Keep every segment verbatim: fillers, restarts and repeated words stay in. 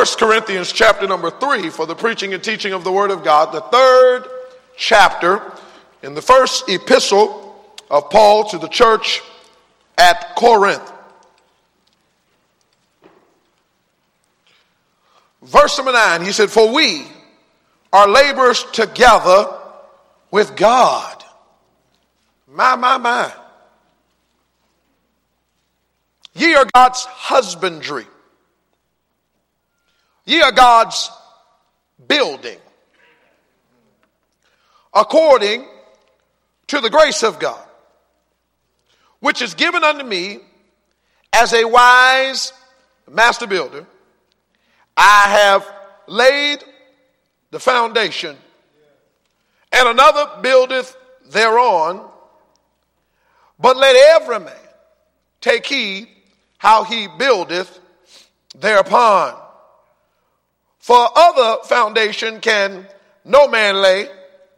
First Corinthians chapter number three for the preaching and teaching of the word of God, the third chapter in the first epistle of Paul to the church at Corinth. Verse number nine, he said, for we are laborers together with God. My, my, my. Ye are God's husbandry. Ye are God's building, according to the grace of God, which is given unto me as a wise master builder. I have laid the foundation, and another buildeth thereon. But let every man take heed how he buildeth thereupon. For other foundation can no man lay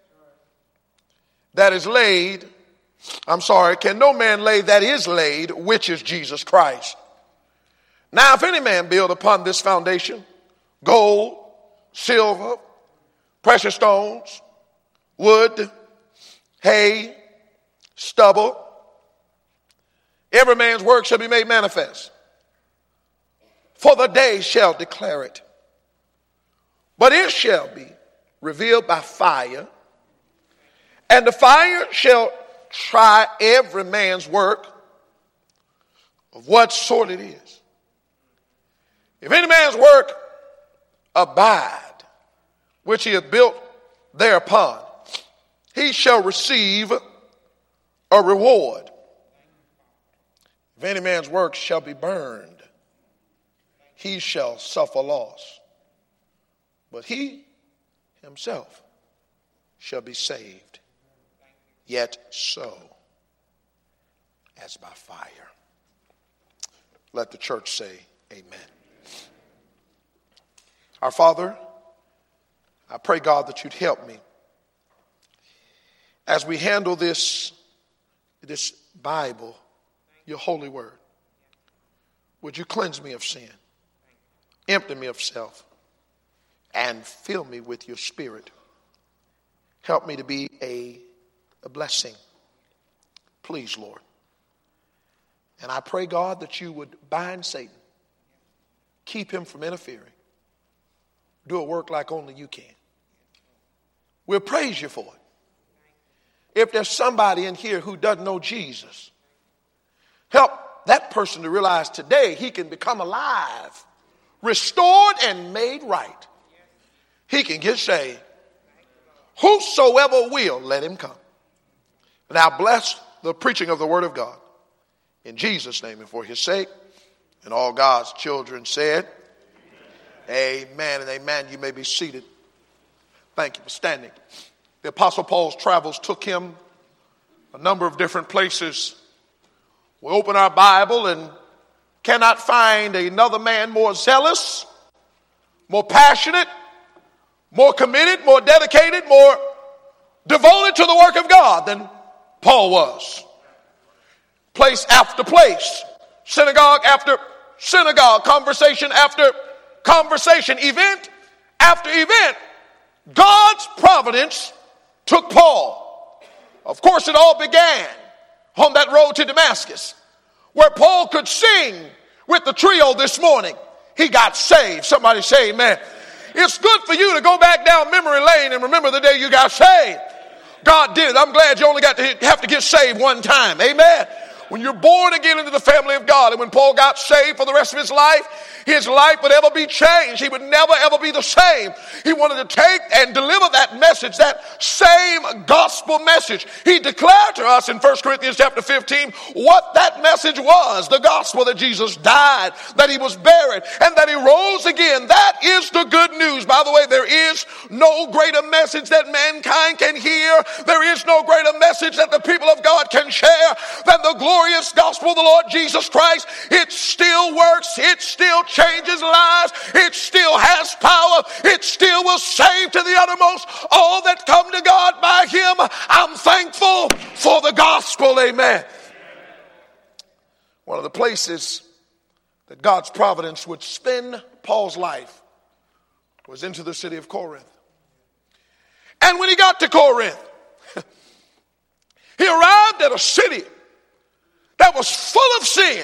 that is laid, I'm sorry, can no man lay that is laid, which is Jesus Christ. Now if any man build upon this foundation, gold, silver, precious stones, wood, hay, stubble, every man's work shall be made manifest. For the day shall declare it. But it shall be revealed by fire, and the fire shall try every man's work of what sort it is. If any man's work abide, which he hath built thereupon, he shall receive a reward. If any man's work shall be burned, he shall suffer loss. But he himself shall be saved, yet so as by fire. Let the church say amen. Our Father, I pray, God, that you'd help me as we handle this, this Bible, your holy word. Would you cleanse me of sin, empty me of self, and fill me with your spirit. Help me to be a, a blessing. Please, Lord. And I pray, God, that you would bind Satan. Keep him from interfering. Do a work like only you can. We'll praise you for it. If there's somebody in here who doesn't know Jesus, help that person to realize today he can become alive, restored, and made right. He can get saved. Whosoever will, let him come. Now bless the preaching of the word of God. In Jesus' name and for his sake. And all God's children said, amen, amen and amen. You may be seated. Thank you for standing. The Apostle Paul's travels took him a number of different places. We open our Bible and cannot find another man more zealous, more passionate, more committed, more dedicated, more devoted to the work of God than Paul was. Place after place, synagogue after synagogue, conversation after conversation, event after event, God's providence took Paul. Of course, it all began on that road to Damascus, where Paul could sing with the trio this morning. He got saved. Somebody say amen. It's good for you to go back down memory lane and remember the day you got saved. God did it. I'm glad you only got to have to get saved one time. Amen. When you're born again into the family of God, and when Paul got saved for the rest of his life, his life would ever be changed. He would never ever be the same. He wanted to take and deliver that message, that same gospel message. He declared to us in First Corinthians chapter fifteen what that message was. The gospel that Jesus died, that he was buried, and that he rose again. That is the good news. By the way, there is no greater message that mankind can hear. There is no greater message that the people of God can share than the glorious gospel of the Lord Jesus Christ. It still works. It still changes lives. It still has power. It still will save to the uttermost all that come to God by him. I'm thankful for the gospel. Amen. One of the places that God's providence would spend Paul's life was into the city of Corinth. And when he got to Corinth, he arrived at a city that was full of sin.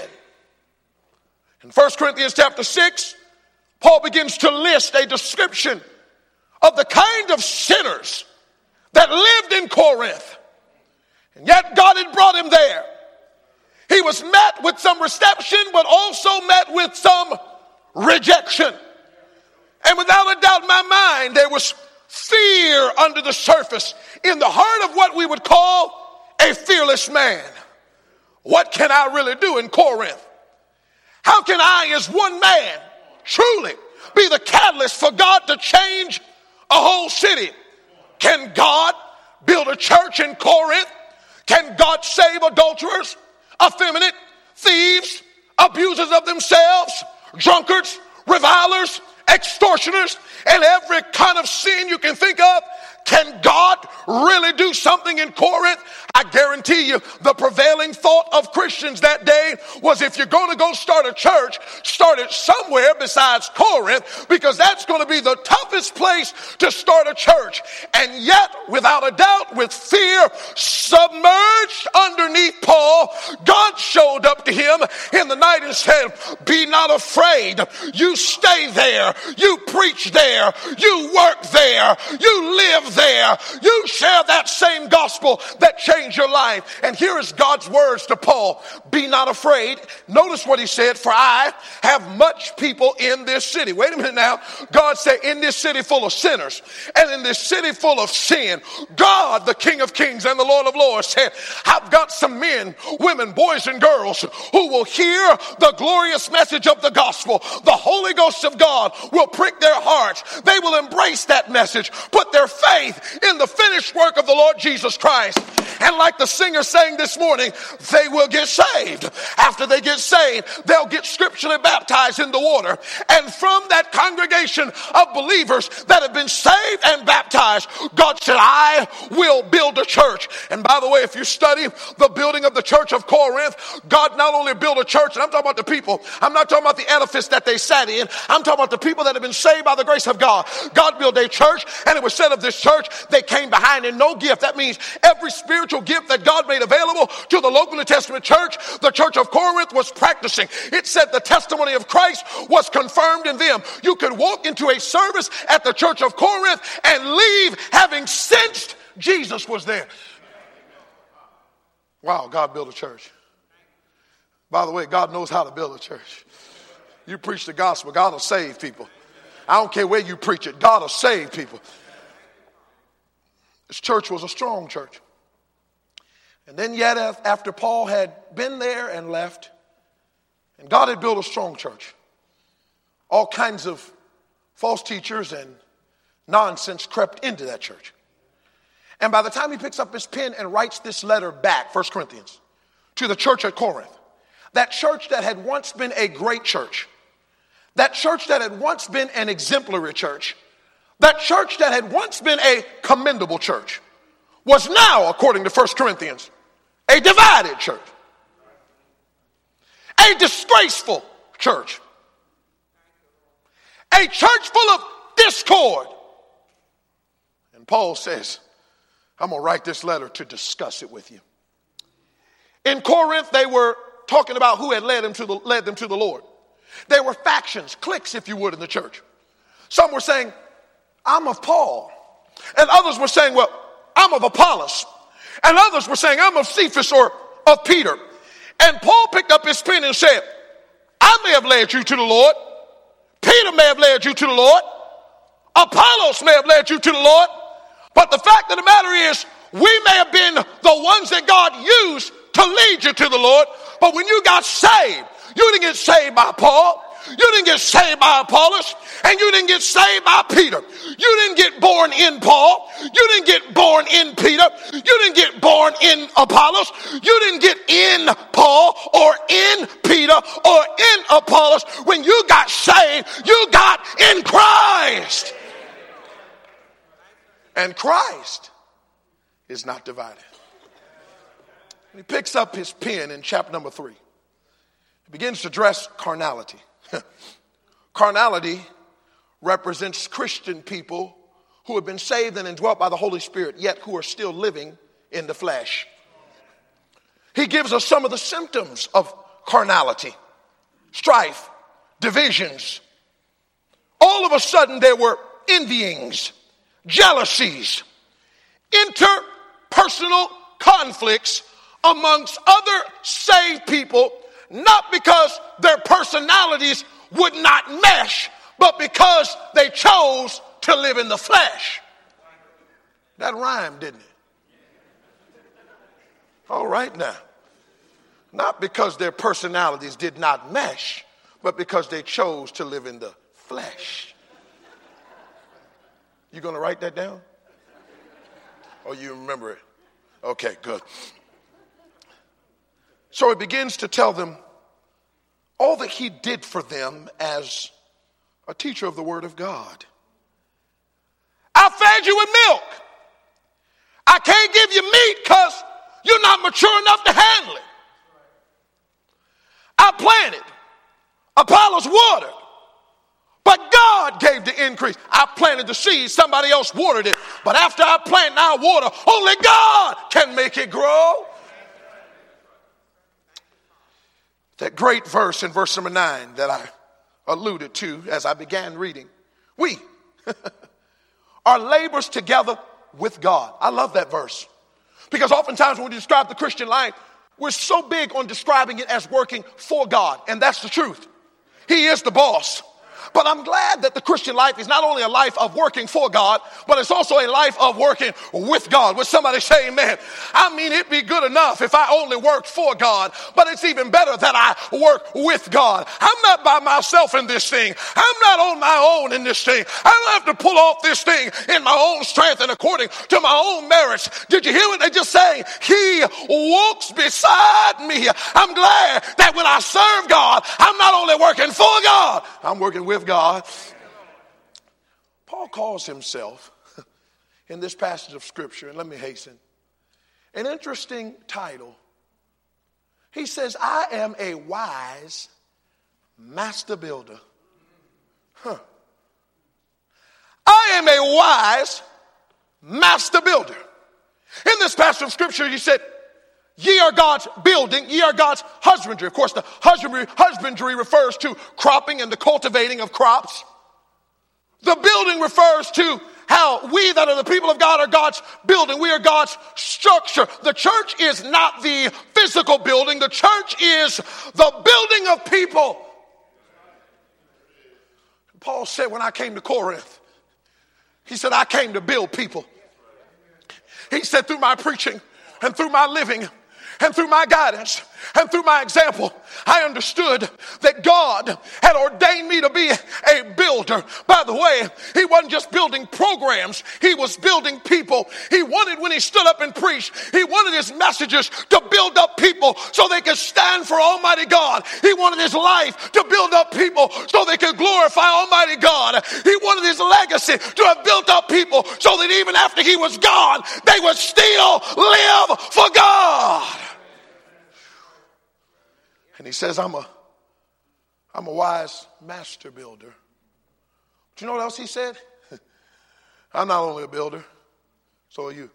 In First Corinthians chapter six, Paul begins to list a description of the kind of sinners that lived in Corinth. And yet God had brought him there. He was met with some reception, but also met with some rejection. And without a doubt in my mind, there was fear under the surface in the heart of what we would call a fearless man. What can I really do in Corinth? How can I, as one man, truly be the catalyst for God to change a whole city? Can God build a church in Corinth? Can God save adulterers, effeminate, thieves, abusers of themselves, drunkards, revilers, extortioners, and every kind of sin you can think of? Can God really do something in Corinth? I guarantee you the prevailing thought of Christians that day was, if you're going to go start a church, start it somewhere besides Corinth, because that's going to be the toughest place to start a church. And yet, without a doubt, with fear submerged underneath Paul, God showed up to him in the night and said, be not afraid. You stay there. You preach there. You work there. You live there. You share that same gospel that changed your life. And here is God's words to Paul. Be not afraid. Notice what he said, for I have much people in this city. Wait a minute now. God said, in this city full of sinners and in this city full of sin, God, the King of Kings and the Lord of Lords, said, I've got some men, women, boys and girls who will hear the glorious message of the gospel. The Holy Ghost of God will prick their hearts. They will embrace that message, put their faith in the finished work of the Lord Jesus Christ. And like the singer sang this morning, they will get saved. After they get saved, they'll get scripturally baptized in the water. And from that congregation of believers that have been saved and baptized, God said, I will build a church. And by the way, if you study the building of the church of Corinth, God not only built a church, and I'm talking about the people, I'm not talking about the edifice that they sat in, I'm talking about the people that have been saved by the grace of God. God built a church, and it was said of this church, they came behind in no gift. That means every spiritual gift that God made available to the local New Testament church, the church of Corinth was practicing. It said the testimony of Christ was confirmed in them. You could walk into a service at the church of Corinth and leave having sensed Jesus was there. Wow, God built a church. By the way, God knows how to build a church. You preach the gospel, God will save people. I don't care where you preach it, God will save people. This church was a strong church. And then yet after Paul had been there and left, and God had built a strong church, all kinds of false teachers and nonsense crept into that church. And by the time he picks up his pen and writes this letter back, First Corinthians, to the church at Corinth, that church that had once been a great church, that church that had once been an exemplary church, that church that had once been a commendable church, was now, according to First Corinthians, a divided church, a disgraceful church, a church full of discord. And Paul says, I'm going to write this letter to discuss it with you. In Corinth, they were talking about who had led them to the, led them to the Lord. There were factions, cliques, if you would, in the church. Some were saying, I'm of Paul. And others were saying, well, I'm of Apollos. And others were saying, I'm of Cephas or of Peter. And Paul picked up his pen and said, I may have led you to the Lord. Peter may have led you to the Lord. Apollos may have led you to the Lord. But the fact of the matter is, we may have been the ones that God used to lead you to the Lord. But when you got saved, you didn't get saved by Paul. You didn't get saved by Apollos, and you didn't get saved by Peter. You didn't get born in Paul. You didn't get born in Peter. You didn't get born in Apollos. You didn't get in Paul or in Peter or in Apollos. When you got saved, you got in Christ. And Christ is not divided. And he picks up his pen in chapter number three. He begins to address carnality. Carnality represents Christian people who have been saved and indwelt by the Holy Spirit, yet who are still living in the flesh. He gives us some of the symptoms of carnality: strife, divisions. All of a sudden there were envyings, jealousies, interpersonal conflicts amongst other saved people, not because their personalities would not mesh, but because they chose to live in the flesh. That rhymed, didn't it? All right now. Not because their personalities did not mesh, but because they chose to live in the flesh. You going to write that down? Or you remember it? Okay, good. So it begins to tell them all that he did for them as a teacher of the Word of God. I fed you with milk. I can't give you meat because you're not mature enough to handle it. I planted, Apollos watered, but God gave the increase. I planted the seed, somebody else watered it, but after I plant and I water, only God can make it grow. That great verse in verse number nine that I alluded to as I began reading. We are laborers together with God. I love that verse, because oftentimes when we describe the Christian life, we're so big on describing it as working for God, and that's the truth. He is the boss. But I'm glad that the Christian life is not only a life of working for God, but it's also a life of working with God. Would somebody say amen? I mean, it'd be good enough if I only worked for God, but it's even better that I work with God. I'm not by myself in this thing. I'm not on my own in this thing. I don't have to pull off this thing in my own strength and according to my own merits. Did you hear what they just sang? He walks beside me. I'm glad that when I serve God, I'm not only working for God, I'm working with God. Paul calls himself in this passage of scripture, and let me hasten, an interesting title. He says, I am a wise master builder. Huh. I am a wise master builder. In this passage of scripture, he said, ye are God's building, ye are God's husbandry. Of course, the husbandry, husbandry refers to cropping and the cultivating of crops. The building refers to how we that are the people of God are God's building. We are God's structure. The church is not the physical building. The church is the building of people. Paul said when I came to Corinth, he said, I came to build people. He said through my preaching and through my living and through my guidance and through my example, I understood that God had ordained me to be a builder. By the way, he wasn't just building programs. He was building people. He wanted, when he stood up and preached, he wanted his messages to build up people so they could stand for Almighty God. He wanted his life to build up people so they could glorify Almighty God. He wanted his legacy to have built up people so that even after he was gone, they would still live for God. And he says, I'm a, I'm a wise master builder. Do you know what else he said? I'm not only a builder, so are you.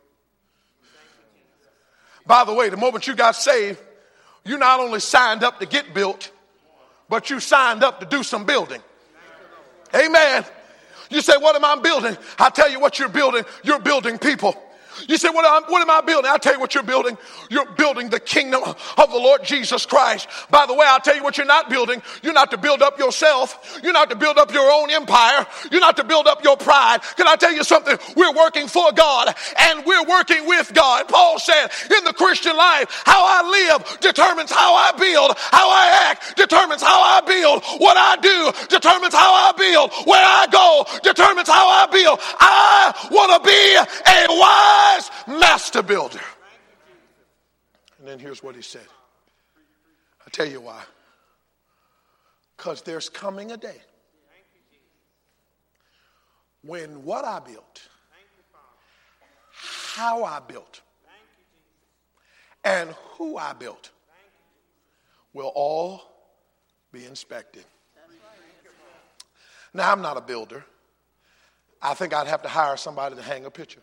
By the way, the moment you got saved, you not only signed up to get built, but you signed up to do some building. Amen. You say, what am I building? I'll tell you what you're building. You're building people. You say, what am, what am I building? I'll tell you what you're building. You're building the kingdom of the Lord Jesus Christ. By the way, I'll tell you what you're not building. You're not to build up yourself. You're not to build up your own empire. You're not to build up your pride. Can I tell you something? We're working for God and we're working with God. Paul said, in the Christian life, how I live determines how I build. How I act determines how I build. What I do determines how I build. Where I go determines how I build. I want to be a wise master builder. And then here's what he said. I'll tell you why. Because there's coming a day when what I built, how I built, and who I built will all be inspected. Now, I'm not a builder. I think I'd have to hire somebody to hang a picture.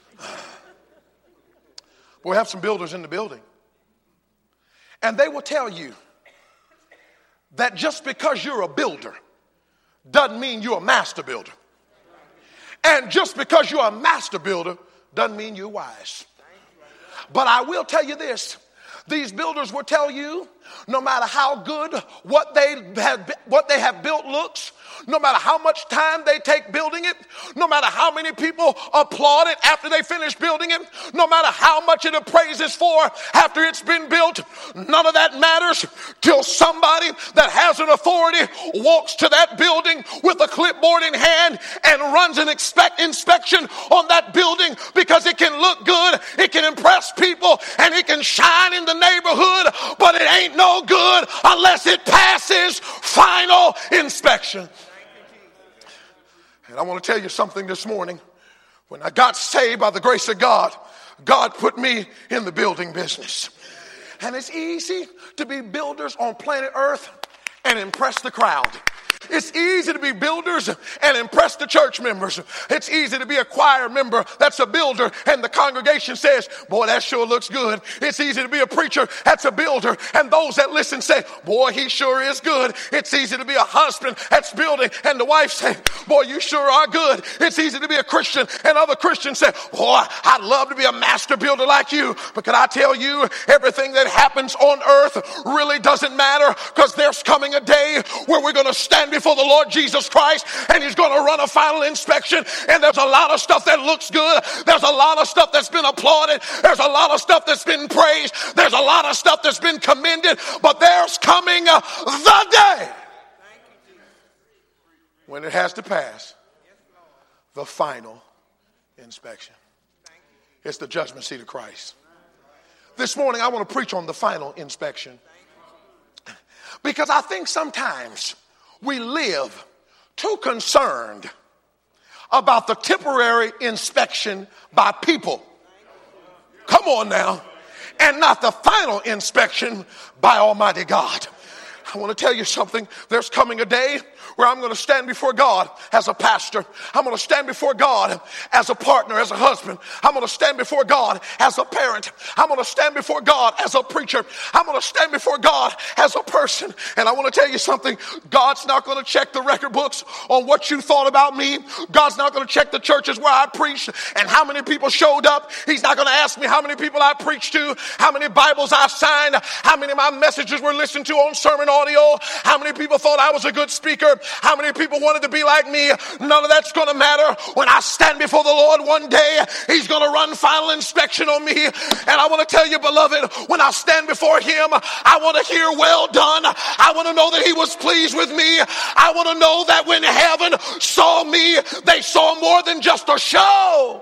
We have some builders in the building. And they will tell you that just because you're a builder doesn't mean you're a master builder. And just because you're a master builder doesn't mean you're wise. But I will tell you this. These builders will tell you no matter how good what they have, what they have built looks, no matter how much time they take building it, no matter how many people applaud it after they finish building it, no matter how much it appraises for after it's been built, none of that matters till somebody that has an authority walks to that building with a clipboard in hand and runs an expect inspection on that building, because it can look good, it can impress people, and it can shine in the neighborhood, but it ain't no good unless it passes final inspection. And I want to tell you something this morning. When I got saved by the grace of God, God put me in the building business. And it's easy to be builders on planet Earth and impress the crowd. It's easy to be builders and impress the church members. It's easy to be a choir member that's a builder and the congregation says, boy, that sure looks good. It's easy to be a preacher that's a builder and those that listen say, boy, he sure is good. It's easy to be a husband that's building and the wife say, boy, you sure are good. It's easy to be a Christian and other Christians say, boy, I'd love to be a master builder like you. But can I tell you, everything that happens on earth really doesn't matter, because there's coming a day where we're going to stand before the Lord Jesus Christ and he's going to run a final inspection, and there's a lot of stuff that looks good, there's a lot of stuff that's been applauded, there's a lot of stuff that's been praised, there's a lot of stuff that's been commended, but there's coming uh, the day when it has to pass the final inspection. It's the judgment seat of Christ. This morning I want to preach on the final inspection, because I think sometimes we live too concerned about the temporary inspection by people. Come on now. And not the final inspection by Almighty God. I want to tell you something. There's coming a day where I'm going to stand before God as a pastor. I'm going to stand before God as a partner, as a husband. I'm going to stand before God as a parent. I'm going to stand before God as a preacher. I'm going to stand before God as a person. And I want to tell you something. God's not going to check the record books on what you thought about me. God's not going to check the churches where I preached and how many people showed up. He's not going to ask me how many people I preached to, how many Bibles I signed, how many of my messages were listened to on sermon audio, how many people thought I was a good speaker, how many people wanted to be like me. None of that's going to matter. When I stand before the Lord one day, he's going to run final inspection on me. And I want to tell you, beloved, when I stand before him, I want to hear well done. I want to know that he was pleased with me. I want to know that when heaven saw me, they saw more than just a show.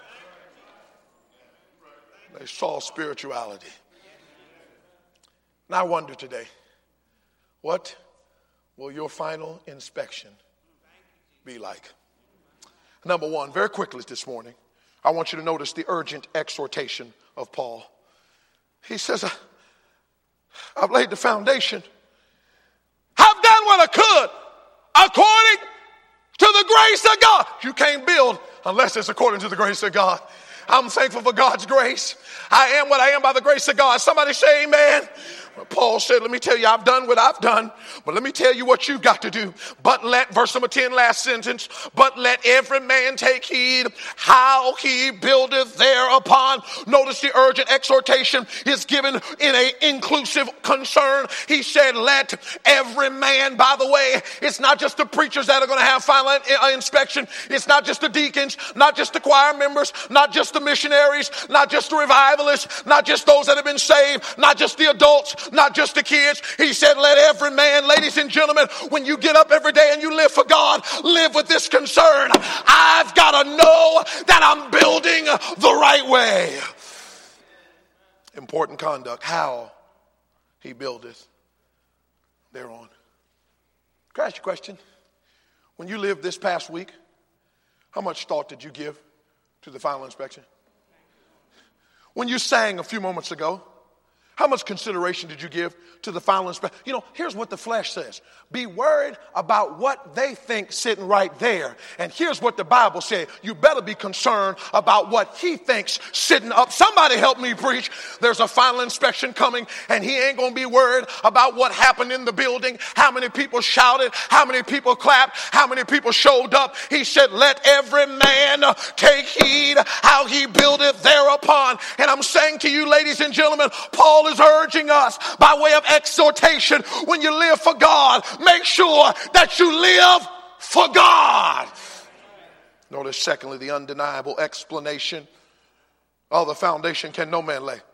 They saw spirituality. And I wonder today, what will your final inspection be like? Number one, very quickly this morning, I want you to notice the urgent exhortation of Paul. He says, I've laid the foundation. I've done what I could according to the grace of God. You can't build unless it's according to the grace of God. I'm thankful for God's grace. I am what I am by the grace of God. Somebody say amen. Paul said, let me tell you, I've done what I've done, but let me tell you what you've got to do. But let, verse number ten, last sentence, but let every man take heed how he buildeth thereupon. Notice the urgent exhortation is given in an inclusive concern. He said, let every man, by the way, it's not just the preachers that are going to have final inspection. It's not just the deacons, not just the choir members, not just the missionaries, not just the revivalists, not just those that have been saved, not just the adults, not just the kids. He said, let every man, ladies and gentlemen, when you get up every day and you live for God, live with this concern. I've got to know that I'm building the right way. Important conduct, how he buildeth thereon. Can I ask you a question? When you lived this past week, how much thought did you give to the final inspection? When you sang a few moments ago, How much consideration did you give to the final inspection? You know, here's what the flesh says. Be worried about what they think sitting right there. And here's what the Bible said. You better be concerned about what he thinks sitting up. Somebody help me preach. There's a final inspection coming, and he ain't going to be worried about what happened in the building, how many people shouted, how many people clapped, how many people showed up. He said, let every man take heed how he buildeth thereupon. And I'm saying to you, ladies and gentlemen, Paul is urging us by way of exhortation, when you live for God, make sure that you live for God. Notice, secondly, the undeniable explanation of the foundation can no man lay.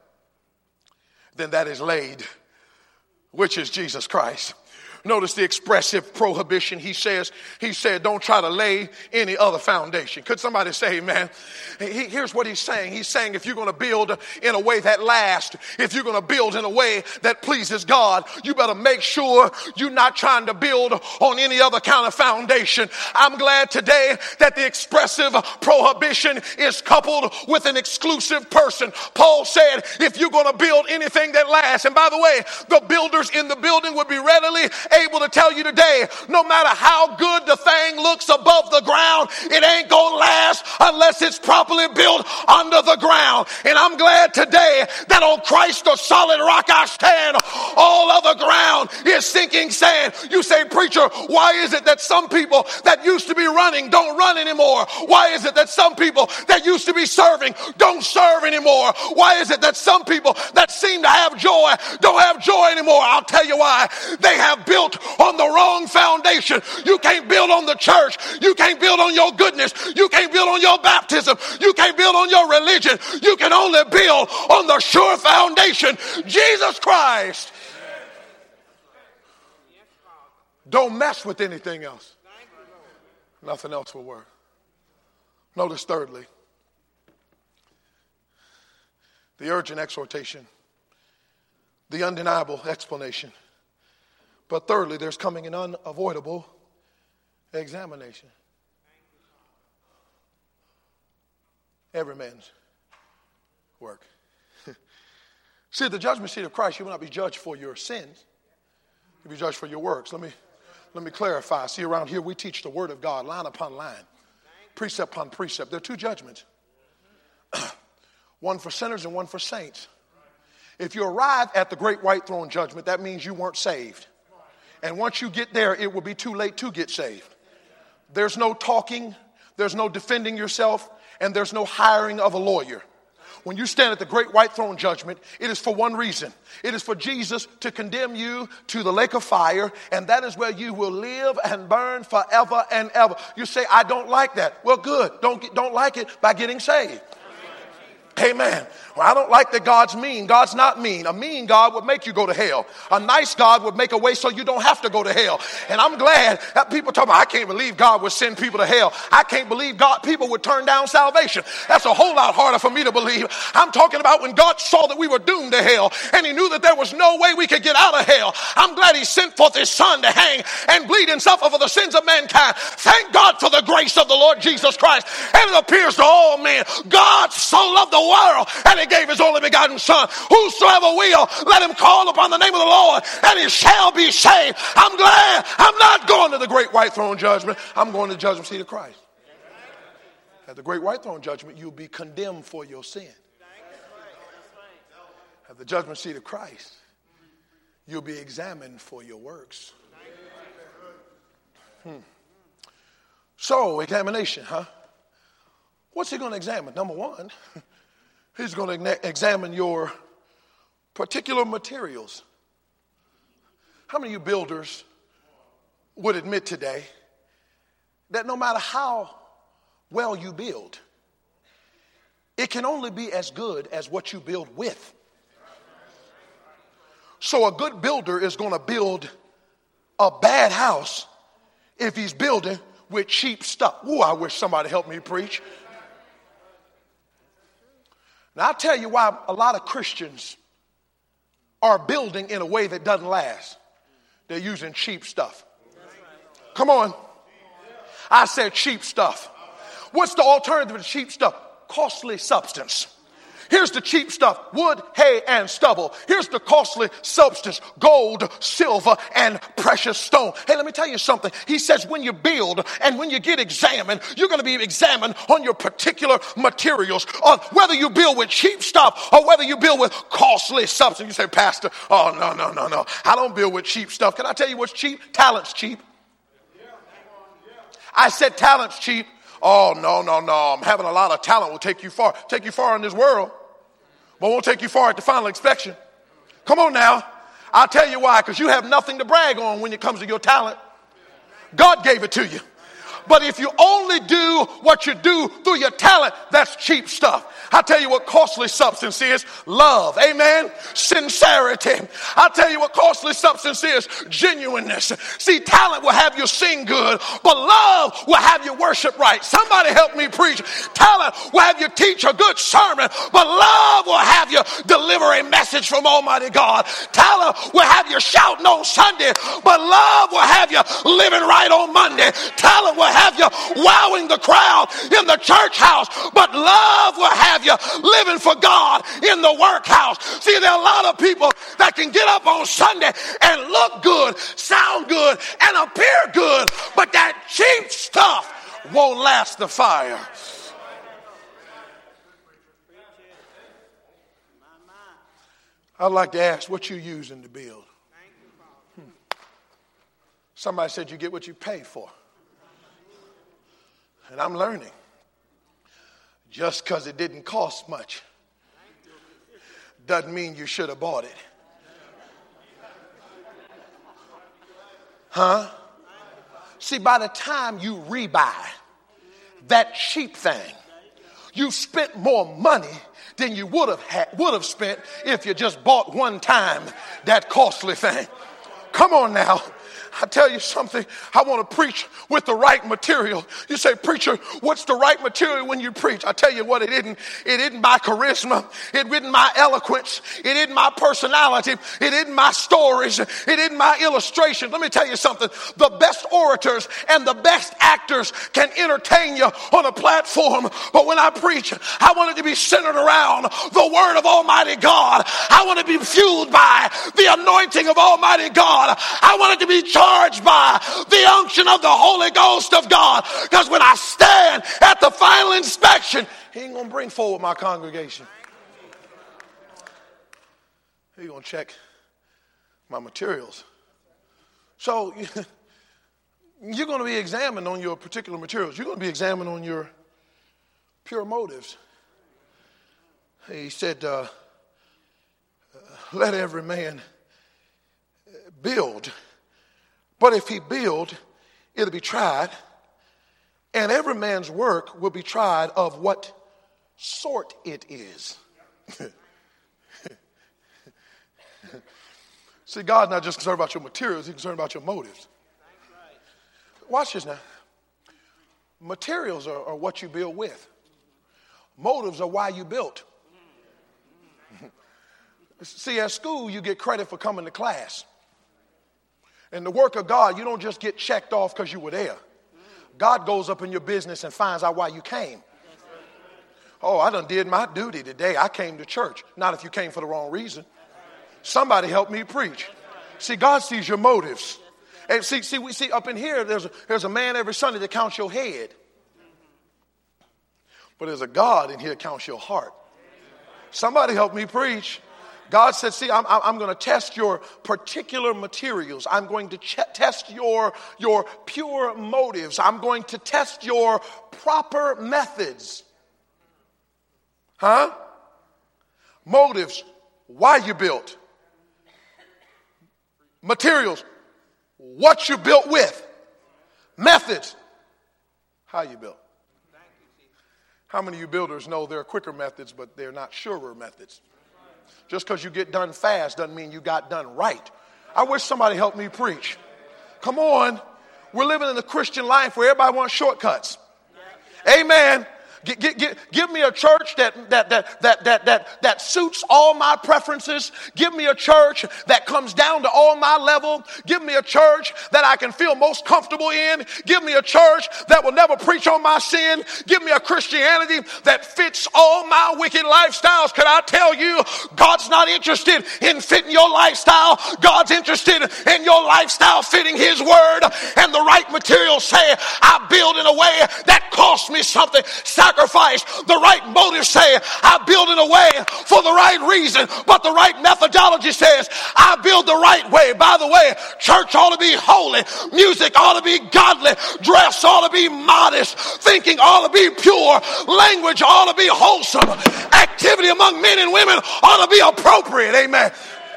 Then that is laid, which is Jesus Christ. Notice the expressive prohibition. He says, he said, don't try to lay any other foundation. Could somebody say amen? He, here's what he's saying. He's saying if you're going to build in a way that lasts, if you're going to build in a way that pleases God, you better make sure you're not trying to build on any other kind of foundation. I'm glad today that the expressive prohibition is coupled with an exclusive person. Paul said, if you're going to build anything that lasts, and by the way, the builders in the building would be readily able to tell you today, no matter how good the thing looks above the ground, it ain't gonna last unless it's properly built under the ground. And I'm glad today that on Christ the solid rock I stand, all other ground is sinking sand. You say, preacher, why is it that some people that used to be running don't run anymore? Why is it that some people that used to be serving don't serve anymore? Why is it that some people that seem to have joy don't have joy anymore? I'll tell you why. They have built on the wrong foundation. You can't build on the church. You can't build on your goodness. You can't build on your baptism. You can't build on your religion. You can only build on the sure foundation, Jesus Christ. Don't mess with anything else. Nothing else will work. Notice thirdly, the urgent exhortation, the undeniable explanation. But thirdly, there's coming an unavoidable examination. Every man's work. See, the judgment seat of Christ, you will not be judged for your sins. You'll be judged for your works. Let me, let me clarify. See, around here we teach the word of God line upon line, precept upon precept. There are two judgments. One for sinners and one for saints. If you arrive at the great white throne judgment, that means you weren't saved. And once you get there, it will be too late to get saved. There's no talking, there's no defending yourself, and there's no hiring of a lawyer. When you stand at the great white throne judgment, it is for one reason. It is for Jesus to condemn you to the lake of fire, and that is where you will live and burn forever and ever. You say, I don't like that. Well, good. Don't, get, don't like it by getting saved. Amen. Well, I don't like that God's mean. God's not mean. A mean God would make you go to hell. A nice God would make a way so you don't have to go to hell. And I'm glad that people talk about, I can't believe God would send people to hell. I can't believe God people would turn down salvation. That's a whole lot harder for me to believe. I'm talking about when God saw that we were doomed to hell and he knew that there was no way we could get out of hell. I'm glad he sent forth his son to hang and bleed and suffer for the sins of mankind. Thank God for the grace of the Lord Jesus Christ. And it appears to all men, God so loved the world and he gave his only begotten son. Whosoever will, let him call upon the name of the Lord and he shall be saved. I'm glad I'm not going to the great white throne judgment. I'm going to the judgment seat of Christ. At the great white throne judgment, you'll be condemned for your sin. At the judgment seat of Christ, you'll be examined for your works. Hmm. So, examination, huh? What's he going to examine? Number one, he's going to examine your particular materials. How many of you builders would admit today that no matter how well you build, it can only be as good as what you build with? So a good builder is going to build a bad house if he's building with cheap stuff. Ooh, I wish somebody helped me preach. Now, I'll tell you why a lot of Christians are building in a way that doesn't last. They're using cheap stuff. Come on. I said cheap stuff. What's the alternative to cheap stuff? Costly substance. Here's the cheap stuff: wood, hay, and stubble. Here's the costly substance: gold, silver, and precious stone. Hey, let me tell you something. He says when you build and when you get examined, you're going to be examined on your particular materials, on whether you build with cheap stuff or whether you build with costly substance. You say, Pastor, oh, no, no, no, no. I don't build with cheap stuff. Can I tell you what's cheap? Talent's cheap. I said talent's cheap. Oh, no, no, no. I'm having a lot of talent will take you far. Take you far in this world, but won't take you far at the final inspection. Come on now. I'll tell you why. Because you have nothing to brag on when it comes to your talent. God gave it to you. But if you only do what you do through your talent, that's cheap stuff. I'll tell you what costly substance is: love. Amen. Sincerity. I'll tell you what costly substance is: genuineness. See, talent will have you sing good, but love will have you worship right. Somebody help me preach. Talent will have you teach a good sermon, but love will have you deliver a message from Almighty God. Talent will have you shouting on Sunday, but love will have you living right on Monday. Talent will have you wowing the crowd in the church house, but love will have you living for God in the workhouse. See, there are a lot of people that can get up on Sunday and look good, sound good, and appear good, but that cheap stuff won't last the fire. I'd like to ask, what you using to build? Hmm. Somebody said you get what you pay for. And I'm learning. Just because it didn't cost much doesn't mean you should have bought it. Huh? See, by the time you rebuy that cheap thing, you spent more money than you would have had, would have spent if you just bought one time that costly thing. Come on now. I tell you something, I want to preach with the right material. You say, preacher, what's the right material when you preach? I tell you what, it isn't. It isn't my charisma. It isn't my eloquence. It isn't my personality. It isn't my stories. It isn't my illustrations. Let me tell you something. The best orators and the best actors can entertain you on a platform. But when I preach, I want it to be centered around the word of Almighty God. I want to be fueled by the anointing of Almighty God. I want it to be charged by the unction of the Holy Ghost of God. Because when I stand at the final inspection, he ain't going to bring forward my congregation. He's going to check my materials. So you're going to be examined on your particular materials. You're going to be examined on your pure motives. He said, uh, let every man build. But if he build, it'll be tried. And every man's work will be tried of what sort it is. See, God's not just concerned about your materials, he's concerned about your motives. Watch this now. Materials are, are what you build with. Motives are why you built. See, at school, you get credit for coming to class. In the work of God, you don't just get checked off because you were there. God goes up in your business and finds out why you came. Oh, I done did my duty today. I came to church. Not if you came for the wrong reason. Somebody help me preach. See, God sees your motives. And see, see, we see up in here, there's a, there's a man every Sunday that counts your head. But there's a God in here that counts your heart. Somebody help me preach. God said, see, I'm, I'm going to test your particular materials. I'm going to ch- test your, your pure motives. I'm going to test your proper methods. Huh? Motives, why you built. Materials, what you built with. Methods, how you built. How many of you builders know there are quicker methods, but they're not surer methods? Just because you get done fast doesn't mean you got done right. I wish somebody helped me preach. Come on. We're living in the Christian life where everybody wants shortcuts. Amen. G- g- g- give me a church that, that, that, that, that, that, that suits all my preferences. Give me a church that comes down to all my level. Give me a church that I can feel most comfortable in. Give me a church that will never preach on my sin. Give me a Christianity that fits all my wicked lifestyles. Can I tell you, God's not interested in fitting your lifestyle. God's interested in your lifestyle fitting his word. And the right materials say, I build in a way that costs me something. Sacrifice. The right motives say, I build in a way for the right reason. But the right methodology says, I build the right way. By the way, church ought to be holy. Music ought to be godly. Dress ought to be modest. Thinking ought to be pure. Language ought to be wholesome. Activity among men and women ought to be appropriate. Amen.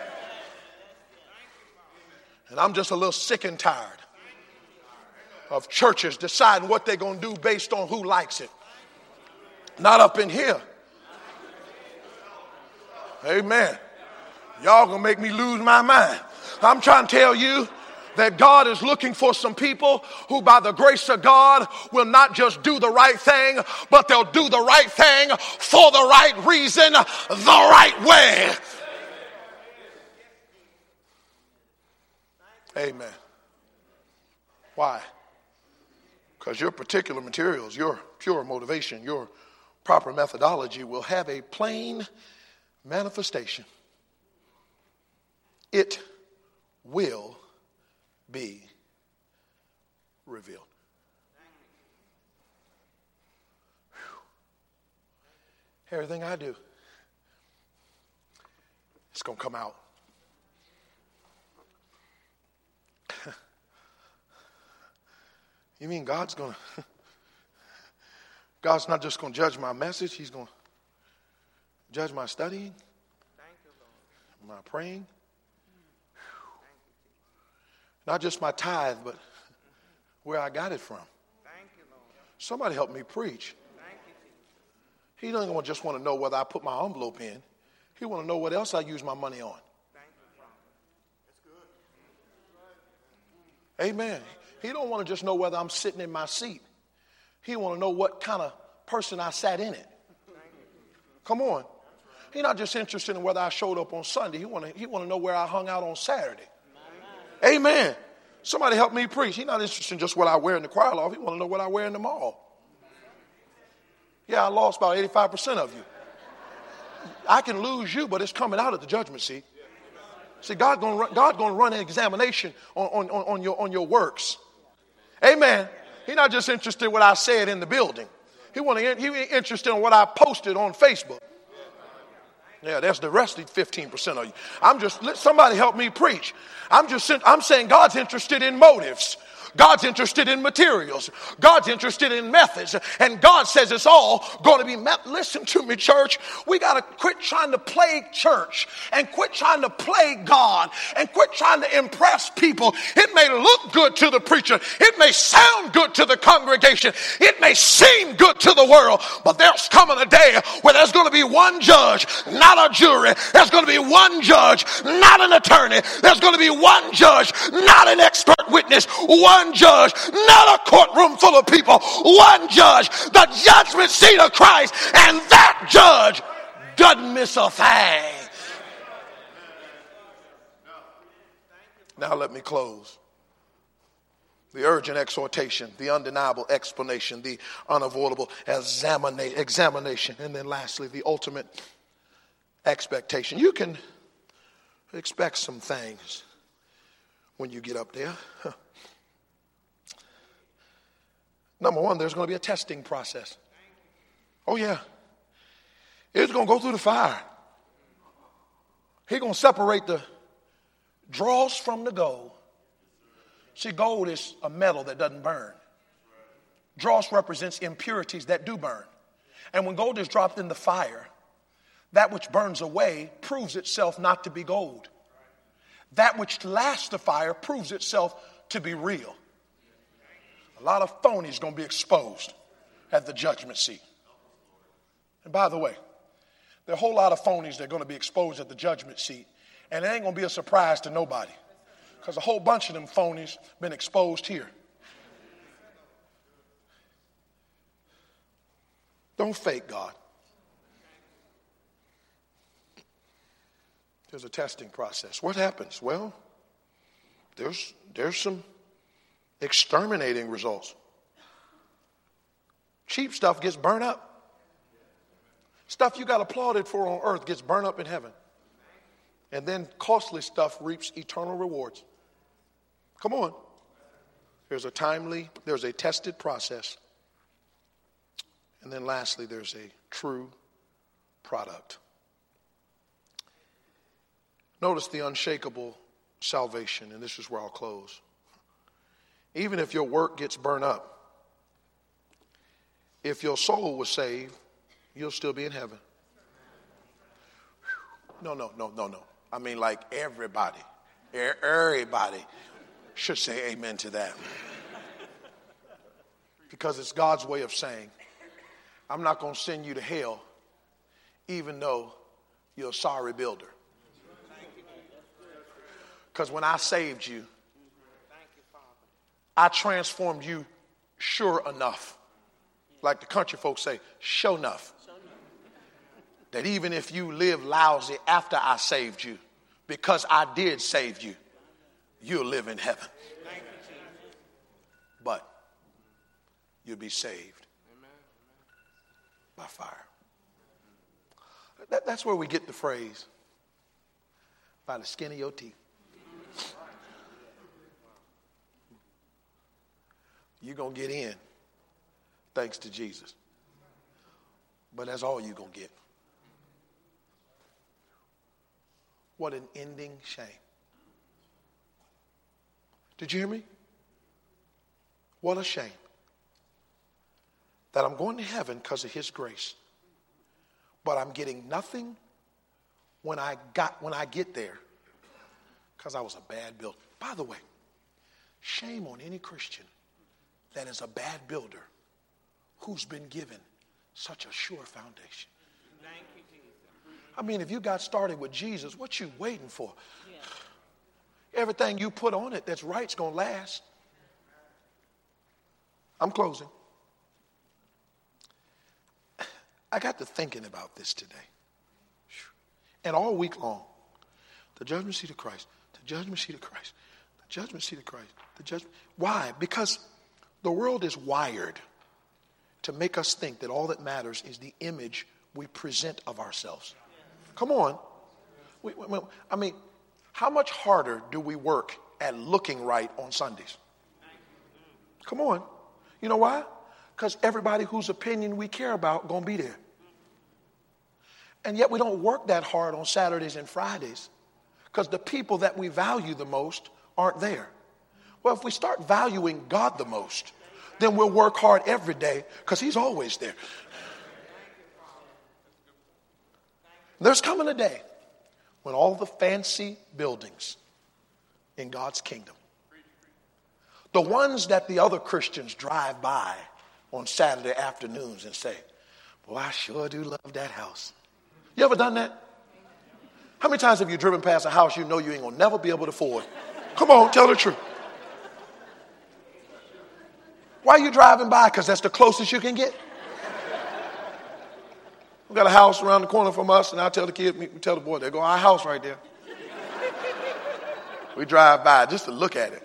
And I'm just a little sick and tired of churches deciding what they're going to do based on who likes it. Not up in here. Amen. Y'all going to make me lose my mind. I'm trying to tell you that God is looking for some people who by the grace of God will not just do the right thing, but they'll do the right thing for the right reason, the right way. Amen. Why? Because your particular materials, your pure motivation, your proper methodology will have a plain manifestation. It will be revealed. Whew. Everything I do, it's going to come out. You mean God's going to, God's not just going to judge my message, he's going to judge my studying, my praying, not just my tithe, but where I got it from. Somebody help me preach. He doesn't just want to know whether I put my envelope in. He want to know what else I use my money on. Amen. He don't want to just know whether I'm sitting in my seat. He want to know what kind of person I sat in it. Come on. He's not just interested in whether I showed up on Sunday. He want to, he want to know where I hung out on Saturday. Amen. Somebody help me preach. He's not interested in just what I wear in the choir loft. He want to know what I wear in the mall. Yeah, I lost about eighty-five percent of you. I can lose you, but it's coming out at the judgment seat. See, God going run, God going to run an examination on, on, on, your, on your works. Amen. He's not just interested in what I said in the building. He want to, he interested in what I posted on Facebook. Yeah, that's the rest of fifteen percent of you. I'm just, let somebody help me preach. I'm just, I'm saying God's interested in motives. God's interested in materials. God's interested in methods. And God says it's all going to be met. Listen to me, church. We got to quit trying to play church and quit trying to play God and quit trying to impress people. It may look good to the preacher. It may sound good to the congregation. It may seem good to the world. But there's coming a day where there's going to be one judge, not a jury. There's going to be one judge, not an attorney. There's going to be one judge, not an expert witness. One judge, not a courtroom full of people. One judge, the judgment seat of Christ, and that judge doesn't miss a thing. Now let me close. The urgent exhortation, the undeniable explanation, the unavoidable examina- examination, and then lastly, the ultimate expectation. You can expect some things when you get up there. Number one, there's going to be a testing process. Oh, yeah. It's going to go through the fire. He's going to separate the dross from the gold. See, gold is a metal that doesn't burn. Dross represents impurities that do burn. And when gold is dropped in the fire, that which burns away proves itself not to be gold. That which lasts the fire proves itself to be real. A lot of phonies going to be exposed at the judgment seat. And by the way, there are a whole lot of phonies that are going to be exposed at the judgment seat. And it ain't going to be a surprise to nobody. Because a whole bunch of them phonies been exposed here. Don't fake God. There's a testing process. What happens? Well, there's, there's some exterminating results. Cheap stuff gets burnt up. Stuff you got applauded for on earth gets burnt up in heaven. And then costly stuff reaps eternal rewards. Come on. There's a timely, there's a tested process. And then lastly, there's a true product. Notice the unshakable salvation, and this is where I'll close. Even if your work gets burned up, if your soul was saved, you'll still be in heaven. No, no, no, no, no. I mean, like everybody, everybody should say amen to that. Because it's God's way of saying, I'm not going to send you to hell, even though you're a sorry builder. Because when I saved you, I transformed you sure enough. Like the country folks say, sure enough. That even if you live lousy after I saved you, because I did save you, you'll live in heaven. But you'll be saved by fire. That, that's where we get the phrase, by the skin of your teeth. You're going to get in thanks to Jesus. But that's all you're going to get. What an ending shame. Did you hear me? What a shame. That I'm going to heaven because of his grace. But I'm getting nothing when I got when I get there because I was a bad builder. By the way, shame on any Christian that is a bad builder who's been given such a sure foundation. Thank you, Jesus. I mean, if you got started with Jesus, what you waiting for? Yeah. Everything you put on it that's right's going to last. I'm closing. I got to thinking about this today. And all week long, the judgment seat of Christ, the judgment seat of Christ, the judgment seat of Christ, the judgment. Why? Because the world is wired to make us think that all that matters is the image we present of ourselves. Come on. We, we, I mean, how much harder do we work at looking right on Sundays? Come on. You know why? Because everybody whose opinion we care about going to be there. And yet we don't work that hard on Saturdays and Fridays because the people that we value the most aren't there. Well, if we start valuing God the most, then we'll work hard every day because he's always there. There's coming a day when all the fancy buildings in God's kingdom, the ones that the other Christians drive by on Saturday afternoons and say, boy, I sure do love that house. You ever done that? How many times have you driven past a house you know you ain't going to never be able to afford? Come on, tell the truth. Why are you driving by? Because that's the closest you can get. We got a house around the corner from us, and I tell the kid, we tell the boy, there go our house right there. We drive by just to look at it.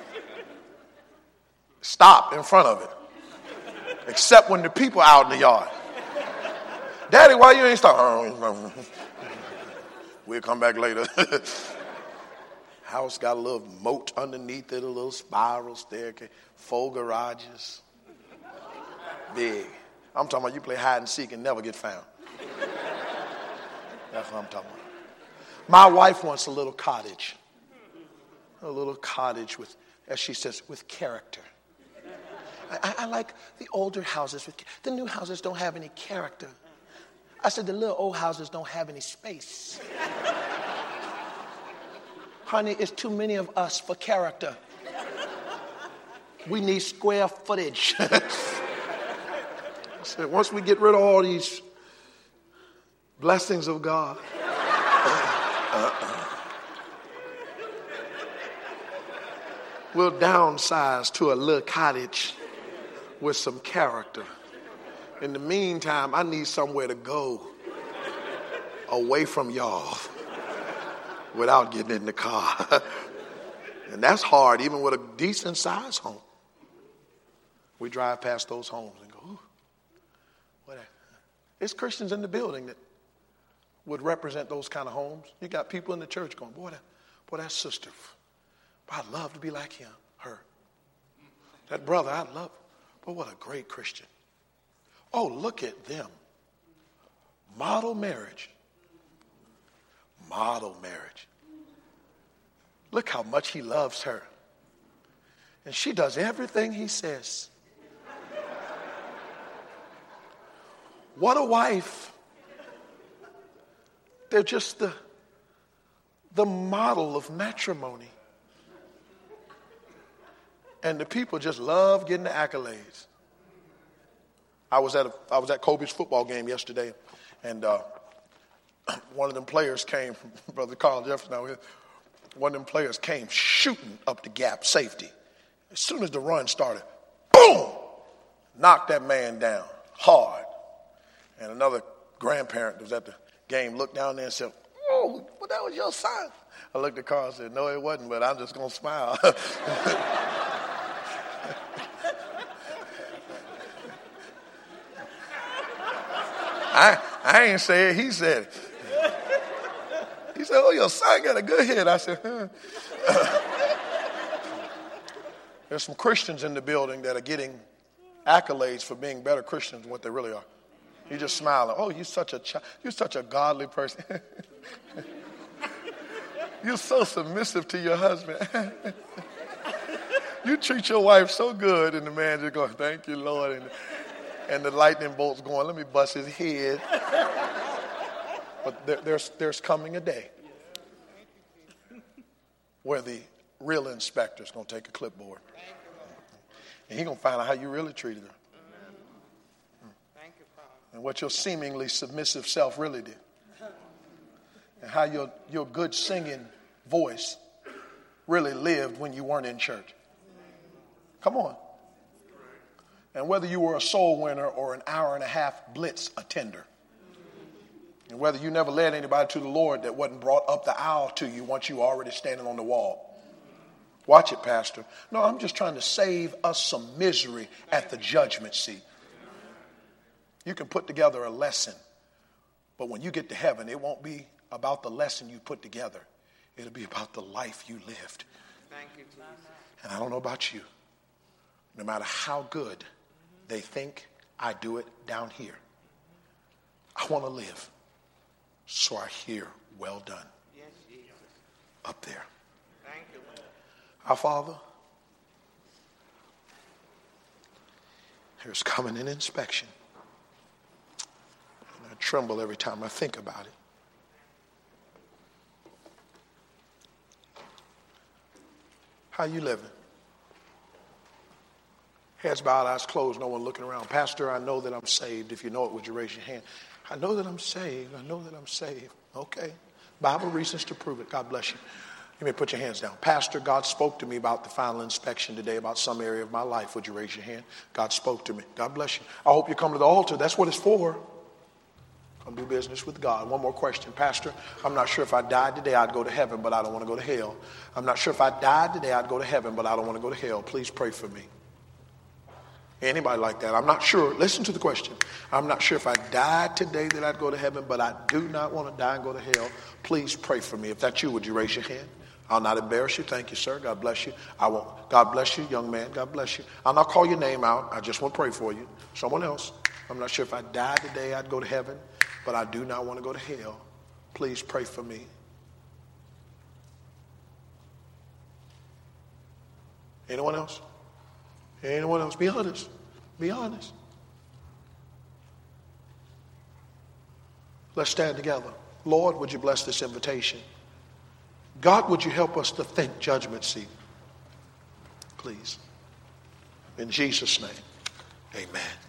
Stop in front of it. Except when the people out in the yard. Daddy, why you ain't stop? We'll come back later. House got a little moat underneath it, a little spiral staircase, four garages. Big. I'm talking about you play hide and seek and never get found. That's what I'm talking about. My wife wants a little cottage. A little cottage with, as she says, with character. I, I like the older houses. With, the new houses don't have any character. I said the little old houses don't have any space. Honey, it's too many of us for character. We need square footage. I said, once we get rid of all these blessings of God, uh-uh. we'll downsize to a little cottage with some character. In the meantime, I need somewhere to go away from y'all without getting in the car. And that's hard, even with a decent sized home. We drive past those homes and go, ooh, what? It's Christians in the building that would represent those kind of homes. You got people in the church going, boy, that, boy, that sister, I'd love to be like him, her. That brother, I'd love, but what a great Christian. Oh, look at them. Model marriage. Model marriage. Look how much he loves her. And she does everything he says. What a wife. They're just the, the model of matrimony. And the people just love getting the accolades. I was at a, I was at Kobe's football game yesterday, and uh, one of them players came, Brother Carl Jefferson, now one of them players came shooting up the gap, safety. As soon as the run started, boom, knocked that man down hard. And another grandparent that was at the game looked down there and said, oh, well, that was your son. I looked at Carl and said, no, it wasn't, but I'm just going to smile. I, I ain't say it, he said it. He said, oh, your son got a good head. I said, huh. There's some Christians in the building that are getting accolades for being better Christians than what they really are. You just smiling. Oh, you're such a ch- you're such a godly person. You're so submissive to your husband. You treat your wife so good, and the man just going, thank you, Lord. And, and the lightning bolt's going, let me bust his head. But there, there's, there's coming a day where the real inspector's going to take a clipboard. And he's going to find out how you really treated her. And what your seemingly submissive self really did. And how your, your good singing voice really lived when you weren't in church. Come on. And whether you were a soul winner or an hour and a half blitz attender. And whether you never led anybody to the Lord that wasn't brought up the aisle to you once you were already standing on the wall. Watch it, Pastor. No, I'm just trying to save us some misery at the judgment seat. You can put together a lesson, but when you get to heaven, it won't be about the lesson you put together. It'll be about the life you lived. Thank you, Jesus. And I don't know about you. No matter how good they think I do it down here, I want to live. So I hear, well done. Yes, Jesus. Up there. Thank you, Lord. Our Father, there's coming an inspection. And I tremble every time I think about it. How you living? Heads bowed, eyes closed, no one looking around. Pastor, I know that I'm saved. If you know it, would you raise your hand? I know that I'm saved. I know that I'm saved. Okay. Bible reasons to prove it. God bless you. You may put your hands down. Pastor, God spoke to me about the final inspection today, about some area of my life. Would you raise your hand? God spoke to me. God bless you. I hope you come to the altar. That's what it's for. Come do business with God. One more question. Pastor, I'm not sure if I died today, I'd go to heaven, but I don't want to go to hell. I'm not sure if I died today, I'd go to heaven, but I don't want to go to hell. Please pray for me. Anybody like that? I'm not sure. Listen to the question. I'm not sure if I died today that I'd go to heaven, but I do not want to die and go to hell. Please pray for me. If that's you, would you raise your hand? I'll not embarrass you. Thank you, sir. God bless you. I won't. God bless you, young man. God bless you. I'll not call your name out. I just want to pray for you. Someone else. I'm not sure if I died today, I'd go to heaven, but I do not want to go to hell. Please pray for me. Anyone else? Anyone else? Be honest. Be honest. Let's stand together. Lord, would you bless this invitation? God, would you help us to think judgment seat? Please. In Jesus' name, amen.